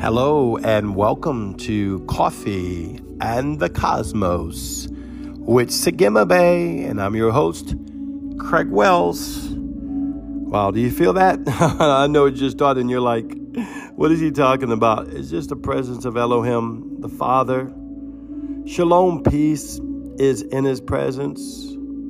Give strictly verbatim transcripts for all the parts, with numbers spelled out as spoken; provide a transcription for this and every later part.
Hello and welcome to Coffee and the Cosmos with Sagima Bay, and I'm your host, Craig Wells. Wow, do you feel that? I know it just started and you're like, what is he talking about? It's just the presence of Elohim, the Father. Shalom, peace is in his presence.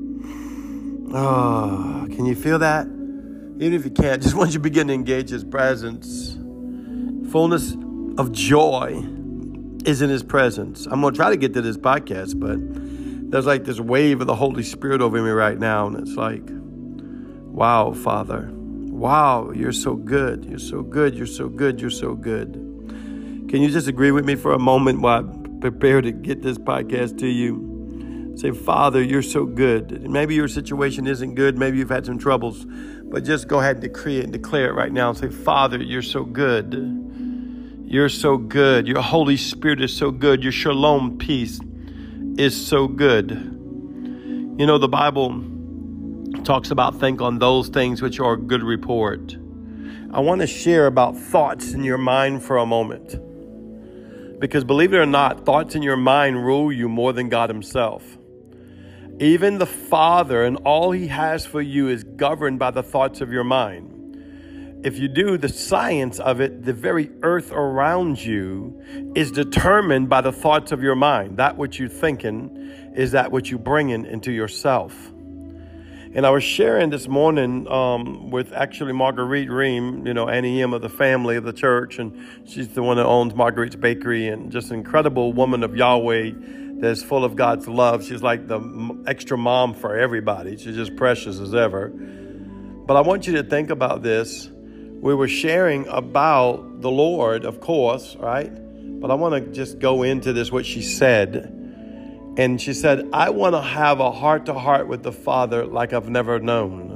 Oh, can you feel that? Even if you can't, just once you begin to engage his presence, fullness of joy is in his presence. I'm going to try to get to this podcast, but there's like this wave of the Holy Spirit over me right now. And it's like, wow, Father. Wow, you're so good. You're so good. You're so good. You're so good. Can you just agree with me for a moment while I prepare to get this podcast to you? Say, Father, you're so good. Maybe your situation isn't good. Maybe you've had some troubles. But just go ahead and decree it and declare it right now. And say, Father, you're so good. You're so good. Your Holy Spirit is so good. Your shalom peace is so good. You know, the Bible talks about think on those things which are a good report. I want to share about thoughts in your mind for a moment. Because believe it or not, thoughts in your mind rule you more than God himself. Even the Father and all he has for you is governed by the thoughts of your mind. If you do the science of it, the very earth around you is determined by the thoughts of your mind. That which you're thinking is that which you bring in into yourself. And I was sharing this morning um, with actually Marguerite Ream, you know, Annie M of the family of the church. And she's the one that owns Marguerite's Bakery, and just an incredible woman of Yahweh that's full of God's love. She's like the extra mom for everybody. She's just precious as ever. But I want you to think about this. We were sharing about the Lord, of course, right? But I want to just go into this, what she said. And she said, I want to have a heart-to-heart with the Father like I've never known.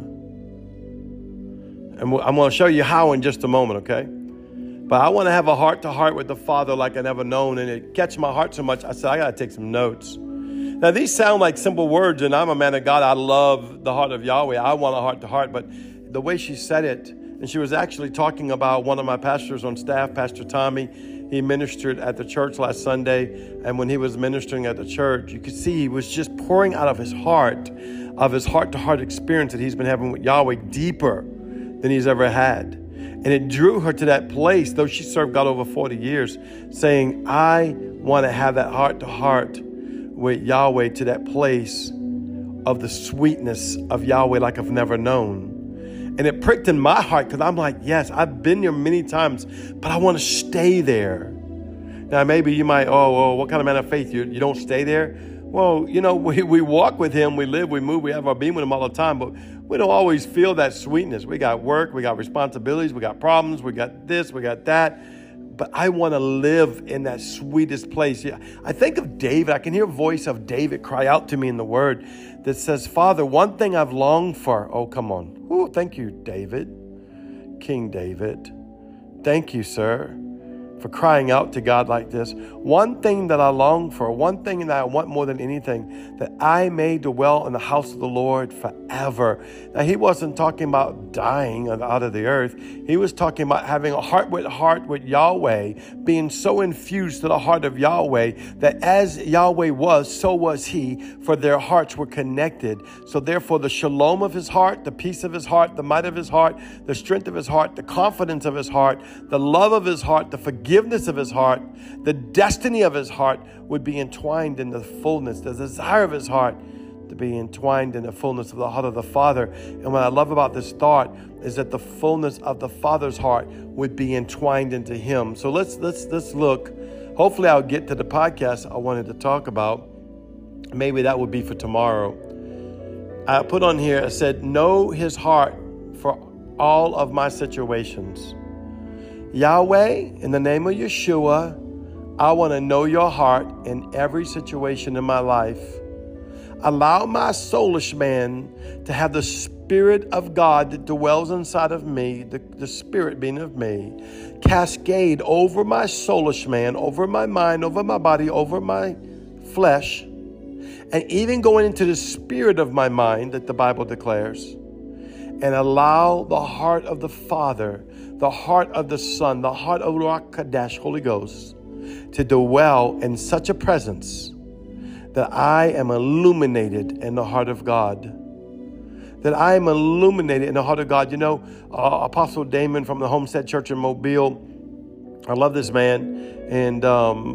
And I'm going to show you how in just a moment, okay? But I want to have a heart-to-heart with the Father like I never known. And it catch my heart so much, I said, I got to take some notes. Now, these sound like simple words, and I'm a man of God. I love the heart of Yahweh. I want a heart-to-heart. But the way she said it, and she was actually talking about one of my pastors on staff, Pastor Tommy. He ministered at the church last Sunday. And when he was ministering at the church, you could see he was just pouring out of his heart, of his heart-to-heart experience that he's been having with Yahweh deeper than he's ever had. And it drew her to that place, though she served God over forty years, saying, I want to have that heart-to-heart with Yahweh, to that place of the sweetness of Yahweh like I've never known. And it pricked in my heart because I'm like, yes, I've been there many times, but I want to stay there. Now, maybe you might, oh, well, what kind of man of faith? You, you don't stay there? Well, you know, we, we walk with him, we live, we move, we have our being with him all the time, but we don't always feel that sweetness. We got work, we got responsibilities, we got problems, we got this, we got that. But I want to live in that sweetest place. Yeah, I think of David. I can hear a voice of David cry out to me in the word that says, Father, one thing I've longed for. Oh, come on. Ooh, thank you, David. King David. Thank you, sir, for crying out to God like this. One thing that I long for, one thing that I want more than anything, that I may dwell in the house of the Lord forever. Now, he wasn't talking about dying out of the earth. He was talking about having a heart with heart with Yahweh, being so infused to the heart of Yahweh that as Yahweh was, so was he, for their hearts were connected. So therefore, the shalom of his heart, the peace of his heart, the might of his heart, the strength of his heart, the confidence of his heart, the love of his heart, the forgiveness Forgiveness of his heart, the destiny of his heart would be entwined in the fullness, the desire of his heart to be entwined in the fullness of the heart of the Father. And what I love about this thought is that the fullness of the Father's heart would be entwined into him. So let's let's let's look. Hopefully I'll get to the podcast I wanted to talk about. Maybe that would be for tomorrow. I put on here, I said, know his heart for all of my situations. Yahweh, in the name of Yeshua, I want to know your heart in every situation in my life. Allow my soulish man to have the Spirit of God that dwells inside of me, the, the Spirit being of me, cascade over my soulish man, over my mind, over my body, over my flesh, and even going into the spirit of my mind that the Bible declares. and allow the heart of the Father, the heart of the Son, the heart of Ruach Kadesh, Holy Ghost, to dwell in such a presence that I am illuminated in the heart of God. That I am illuminated in the heart of God. You know, uh, Apostle Damon from the Homestead Church in Mobile, I love this man. And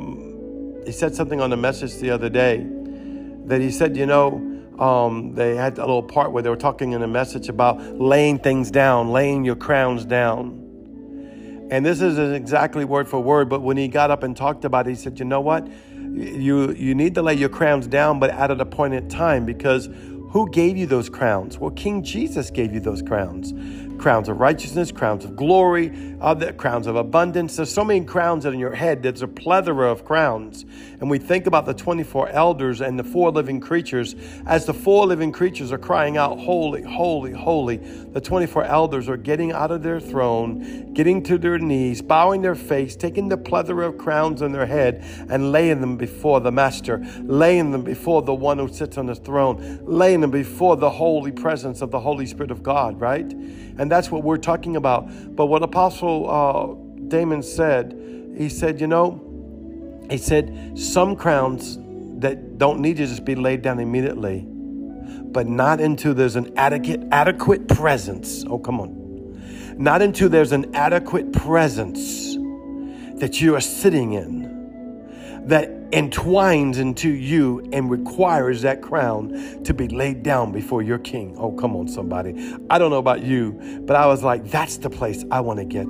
um, he said something on the message the other day that he said, you know, um, they had a little part where they were talking in the message about laying things down, laying your crowns down. And this isn't exactly word for word, but when he got up and talked about it, he said, you know what? You, you need to lay your crowns down, but at an appointed time, because who gave you those crowns? Well, King Jesus gave you those crowns. Crowns of righteousness, crowns of glory, other crowns of abundance. There's so many crowns in your head. There's a plethora of crowns. And we think about the twenty-four elders and the four living creatures. As the four living creatures are crying out, holy, holy, holy, the twenty-four elders are getting out of their throne, getting to their knees, bowing their face, taking the plethora of crowns on their head and laying them before the Master, laying them before the one who sits on the throne, laying them before the holy presence of the Holy Spirit of God, right? And that's what we're talking about. But what Apostle uh, Damon said, he said, you know, he said, some crowns that don't need to just be laid down immediately, but not until there's an adequate, adequate presence. Oh, come on. Not until there's an adequate presence that you are sitting in, that entwines into you and requires that crown to be laid down before your King. Oh, come on, somebody. I don't know about you, but I was like, that's the place I want to get.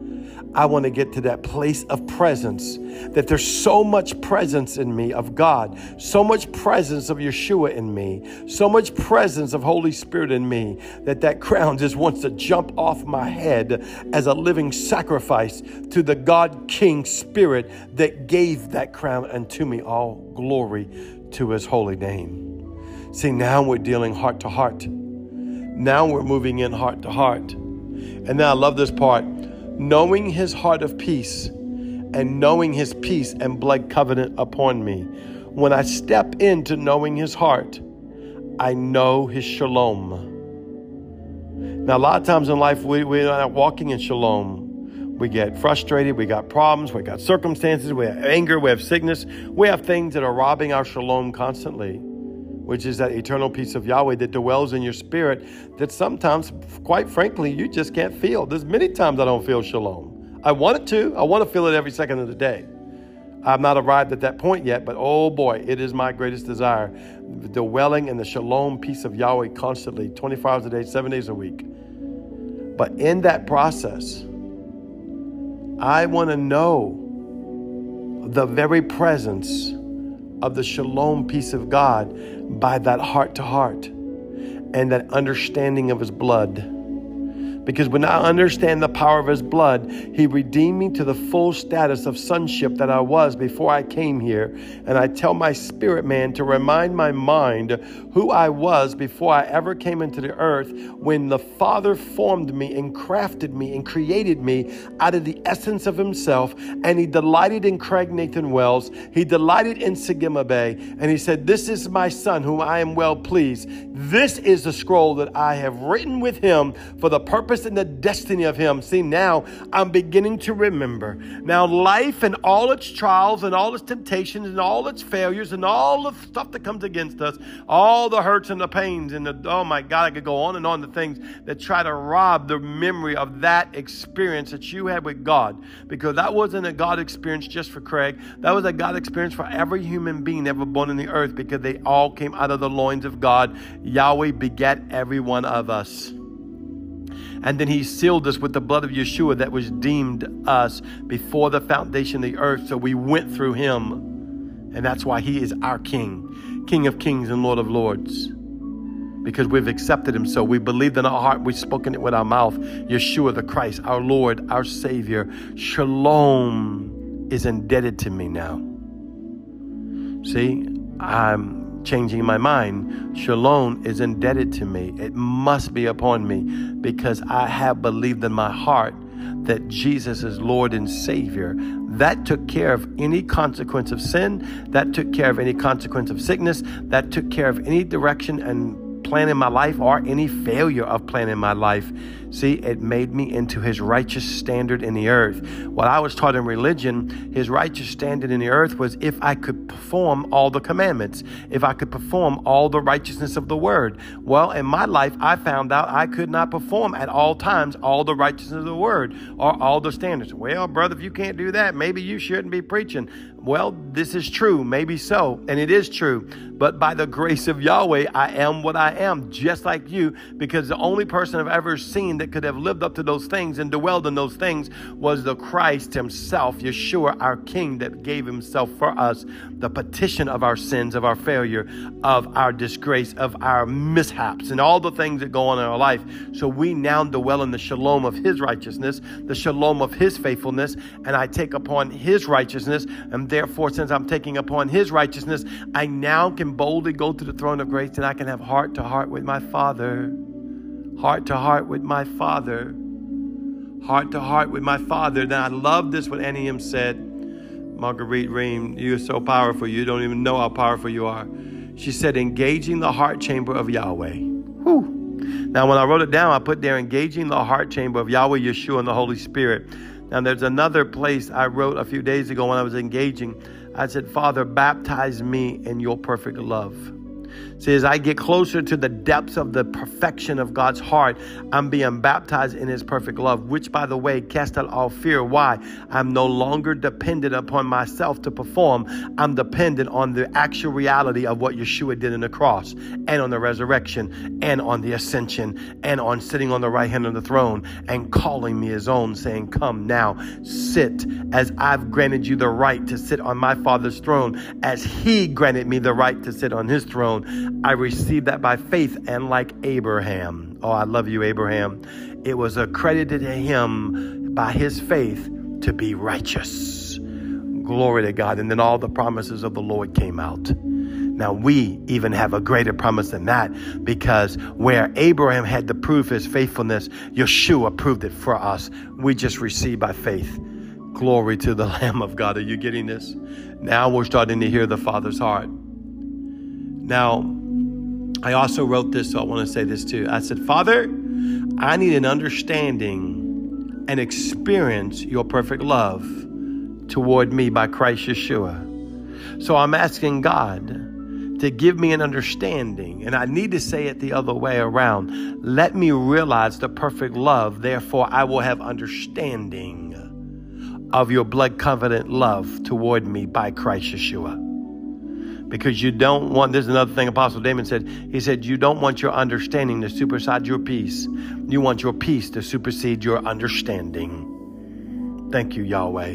I want to get to that place of presence, that there's so much presence in me of God, so much presence of Yeshua in me, so much presence of Holy Spirit in me, that that crown just wants to jump off my head as a living sacrifice to the God King Spirit that gave that crown unto me. All glory to his holy name. See, now we're dealing heart to heart. Now we're moving in heart to heart. And now I love this part. Knowing his heart of peace and knowing his peace and blood covenant upon me. When I step into knowing his heart, I know his shalom. Now, a lot of times in life, we, we're not walking in shalom. We get frustrated. We got problems. We got circumstances. We have anger. We have sickness. We have things that are robbing our shalom constantly, which is that eternal peace of Yahweh that dwells in your spirit that sometimes, quite frankly, you just can't feel. There's many times I don't feel shalom. I want it to. I want to feel it every second of the day. I've not arrived at that point yet, but oh boy, it is my greatest desire. Dwelling in the shalom peace of Yahweh constantly, twenty-four hours a day, seven days a week. But in that process, I want to know the very presence of the shalom peace of God by that heart to heart and that understanding of his blood. Because when I understand the power of his blood, he redeemed me to the full status of sonship that I was before I came here. And I tell my spirit man to remind my mind who I was before I ever came into the earth, when the Father formed me and crafted me and created me out of the essence of himself. And he delighted in Craig Nathan Wells. He delighted in Sagima Bay. And he said, this is my son whom I am well pleased. This is the scroll that I have written with him for the purpose and the destiny of him. See, now I'm beginning to remember. Now life and all its trials and all its temptations and all its failures and all the stuff that comes against us, all the hurts and the pains and the, oh my God, I could go on and on, the things that try to rob the memory of that experience that you had with God. Because that wasn't a God experience just for Craig. That was a God experience for every human being ever born on the earth, because they all came out of the loins of God. Yahweh begat every one of us. And then he sealed us with the blood of Yeshua that was deemed us before the foundation of the earth. So we went through him. And that's why he is our King, King of kings and Lord of lords. Because we've accepted him. So we believed in our heart. We've spoken it with our mouth. Yeshua the Christ, our Lord, our Savior. Shalom is indebted to me now. See, I'm changing my mind. Shalom is indebted to me. It must be upon me, because I have believed in my heart that Jesus is Lord and Savior. That took care of any consequence of sin. That took care of any consequence of sickness. That took care of any direction and plan in my life or any failure of plan in my life. See, it made me into his righteous standard in the earth. What I was taught in religion, his righteous standard in the earth was if I could perform all the commandments, if I could perform all the righteousness of the word. Well, in my life, I found out I could not perform at all times all the righteousness of the word or all the standards. Well, brother, if you can't do that, maybe you shouldn't be preaching. Well, this is true. Maybe so. And it is true. But by the grace of Yahweh, I am what I am, just like you, because the only person I've ever seen that could have lived up to those things and dwelled in those things was the Christ himself, Yeshua, our King, that gave himself for us, the petition of our sins, of our failure, of our disgrace, of our mishaps, and all the things that go on in our life. So we now dwell in the shalom of his righteousness, the shalom of his faithfulness, and I take upon his righteousness. And therefore, since I'm taking upon his righteousness, I now can boldly go to the throne of grace, and I can have heart to heart with my Father. Heart to heart with my Father. Heart to heart with my Father. Now, I love this, what Annie M said. Marguerite Ream, you're so powerful. You don't even know how powerful you are. She said, engaging the heart chamber of Yahweh. Whew. Now, when I wrote it down, I put there, engaging the heart chamber of Yahweh, Yeshua, and the Holy Spirit. Now, there's another place I wrote a few days ago when I was engaging. I said, Father, baptize me in your perfect love. See, as I get closer to the depths of the perfection of God's heart, I'm being baptized in his perfect love, which, by the way, cast out all fear. Why? I'm no longer dependent upon myself to perform. I'm dependent on the actual reality of what Yeshua did on the cross and on the resurrection and on the ascension and on sitting on the right hand of the throne and calling me his own, saying, come now, sit as I've granted you the right to sit on my Father's throne, as he granted me the right to sit on his throne. I received that by faith, and like Abraham. Oh, I love you, Abraham. It was accredited to him by his faith to be righteous. Glory to God. And then all the promises of the Lord came out. Now we even have a greater promise than that, because where Abraham had to prove his faithfulness, Yeshua proved it for us. We just receive by faith. Glory to the Lamb of God. Are you getting this? Now we're starting to hear the Father's heart. Now, I also wrote this, so I want to say this too. I said, Father, I need an understanding and experience your perfect love toward me by Christ Yeshua. So I'm asking God to give me an understanding, and I need to say it the other way around. Let me realize the perfect love, therefore I will have understanding of your blood covenant love toward me by Christ Yeshua. Because you don't want, this is another thing Apostle Damon said. He said, you don't want your understanding to supersede your peace. You want your peace to supersede your understanding. Thank you, Yahweh.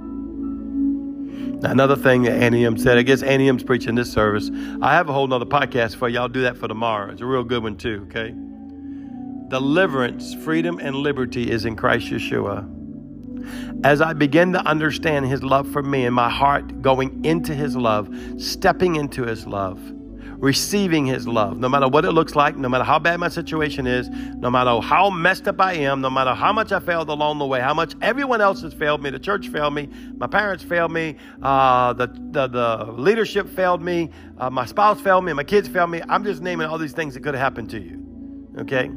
Now, another thing that Annie M said, I guess Annie M's preaching this service. I have a whole nother podcast for you. I'll do that for tomorrow. It's a real good one too, okay? Deliverance, freedom, and liberty is in Christ Yeshua. As I begin to understand his love for me and my heart going into his love, stepping into his love, receiving his love, no matter what it looks like, no matter how bad my situation is, no matter how messed up I am, no matter how much I failed along the way, how much everyone else has failed me, the church failed me, my parents failed me, uh, the, the, the leadership failed me, uh, my spouse failed me, my kids failed me. I'm just naming all these things that could have happened to you. Okay?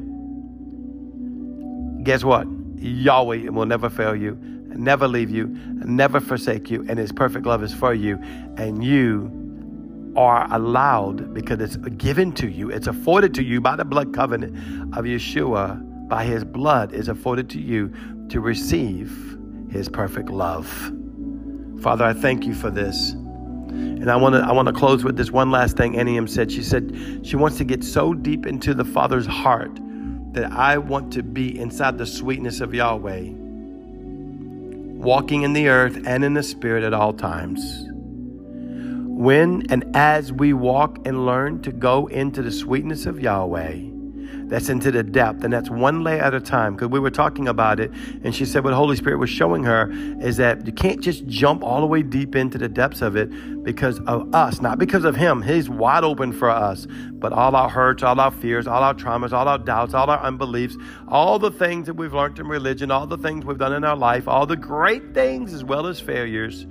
Guess what? Yahweh will never fail you, never leave you, never forsake you, and his perfect love is for you. And you are allowed, because it's given to you, it's afforded to you by the blood covenant of Yeshua. By his blood is afforded to you to receive his perfect love. Father, I thank you for this. And I want to I want to close with this one last thing Annie M said. She said she wants to get so deep into the Father's heart that I want to be inside the sweetness of Yahweh, walking in the earth and in the spirit at all times. When and as we walk and learn to go into the sweetness of Yahweh, that's into the depth, and that's one layer at a time, because we were talking about it, and she said what Holy Spirit was showing her is that you can't just jump all the way deep into the depths of it because of us, not because of him. He's wide open for us, but all our hurts, all our fears, all our traumas, all our doubts, all our unbeliefs, all the things that we've learned in religion, all the things we've done in our life, all the great things as well as failures.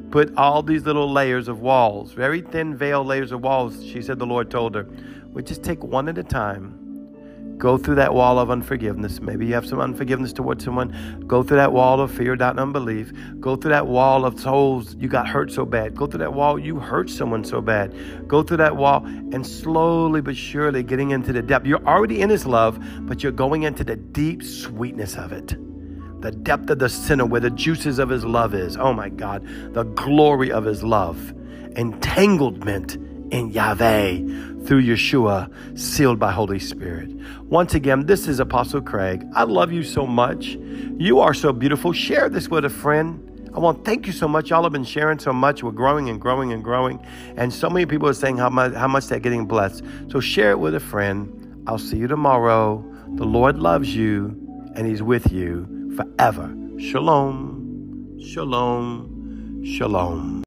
put all these little layers of walls, very thin veil layers of walls. She said the Lord told her, we just take one at a time. Go through that wall of unforgiveness. Maybe you have some unforgiveness towards someone. Go through that wall of fear, doubt, and unbelief. Go through that wall of souls. You got hurt so bad. Go through that wall. You hurt someone so bad. Go through that wall and slowly but surely getting into the depth. You're already in his love, but you're going into the deep sweetness of it. The depth of the center where the juices of his love is. Oh my God. The glory of his love. Entanglement in Yahweh through Yeshua, sealed by Holy Spirit. Once again, this is Apostle Craig. I love you so much. You are so beautiful. Share this with a friend. I want to thank you so much. Y'all have been sharing so much. We're growing and growing and growing. And so many people are saying how much, how much they're getting blessed. So share it with a friend. I'll see you tomorrow. The Lord loves you and he's with you forever. Shalom. Shalom. Shalom.